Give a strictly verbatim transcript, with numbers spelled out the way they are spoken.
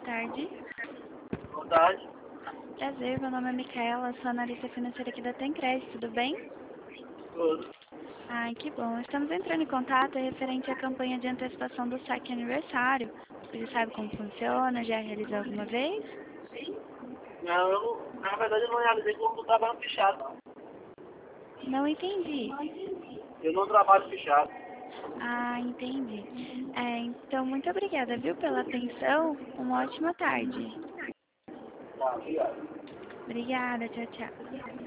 tarde. Boa tarde. Prazer, meu nome é Micaela, sou analista financeira aqui da Tencred, tudo bem? Tudo. Ai, que bom. Estamos entrando em contato referente à campanha de antecipação do saque aniversário. Você sabe como funciona? Já realizou alguma vez? Não, eu não, na verdade eu não realizei como eu trabalho fechado. Não. Não entendi. Eu não trabalho fechado. Ah, entendi. É, então, muito obrigada, viu, pela atenção. Uma ótima tarde. Tá, obrigado. Obrigada, tchau, tchau.